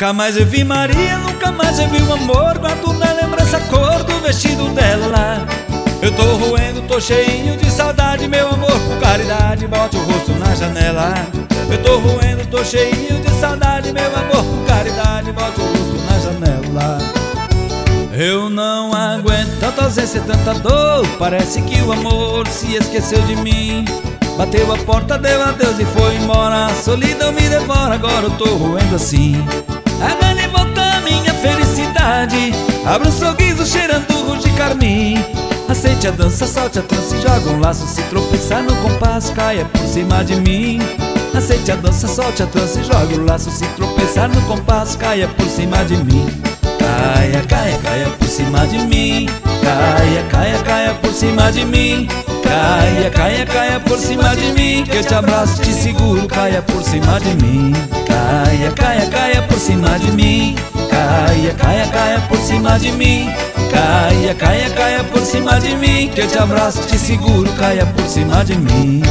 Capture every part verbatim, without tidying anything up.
Nunca mais eu vi Maria, nunca mais eu vi o amor. Guardo na lembrança a cor do vestido dela. Eu tô roendo, tô cheinho de saudade, meu amor, por caridade, bote o rosto na janela. Eu tô roendo, tô cheinho de saudade, meu amor, por caridade, bote o rosto na janela. Eu não aguento tanta ausência, tanta dor. Parece que o amor se esqueceu de mim. Bateu a porta, deu adeus e foi embora. A solidão me devora, agora eu tô roendo assim. Agora de volta a minha felicidade. Abra um sorriso cheirando rude carmim. Aceite a dança, solte a trança e joga um laço. Se tropeçar no compasso, caia por cima de mim. Aceite a dança, solte a trança e joga um laço. Se tropeçar no compasso, caia por cima de mim. Caia, caia, caia por cima de mim. Caia, caia, caia por cima de mim. Caia, caia, caia por cima de mim, que eu te abraço, te seguro, caia por cima de mim. Caia, caia, caia por cima de mim. Caia, caia, caia por cima de mim. Caia, caia, caia por cima de mim, que eu te abraço, te seguro, caia por cima de mim.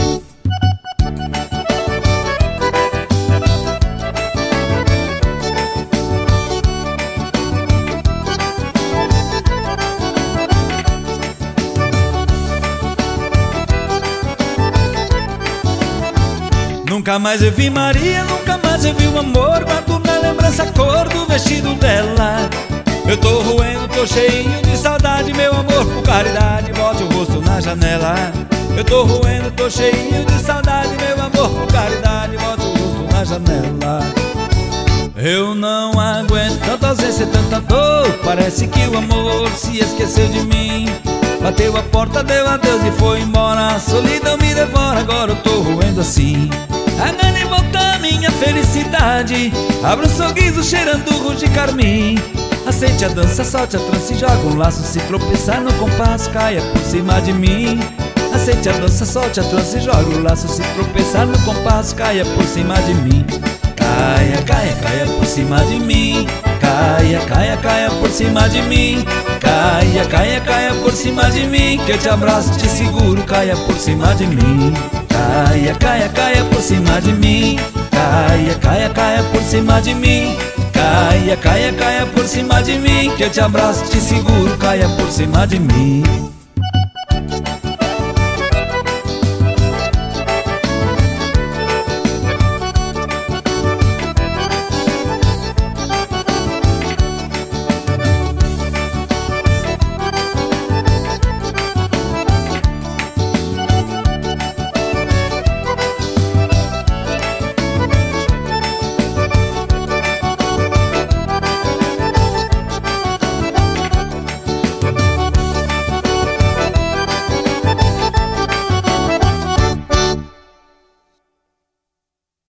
Nunca mais eu vi Maria, nunca mais eu vi o amor. Guardo na lembrança a cor do vestido dela. Eu tô roendo, tô cheinho de saudade, meu amor, por caridade, bote o rosto na janela. Eu tô roendo, tô cheinho de saudade, meu amor, por caridade, bote o rosto na janela. Eu não aguento tanta ausência, tanta dor. Parece que o amor se esqueceu de mim. Bateu a porta, deu adeus e foi embora. A solidão me devora, agora eu tô roendo assim. Agora de volta a minha felicidade. Abra um sorriso cheirando rude carmim. Aceite a dança, solte a trança e joga um laço. Se tropeçar no compasso, caia por cima de mim. Aceite a dança, solte a trança e joga um laço. Se tropeçar no compasso, caia por cima de mim. Caia, caia, caia por cima de mim. Caia, caia, caia por cima de mim. Caia, caia, caia por cima de mim, que eu te abraço, te seguro, caia por cima de mim. Caia, caia, caia por cima de mim. Caia, caia, caia por cima de mim. Caia, caia, caia por cima de mim, que eu te abraço, te seguro, caia por cima de mim.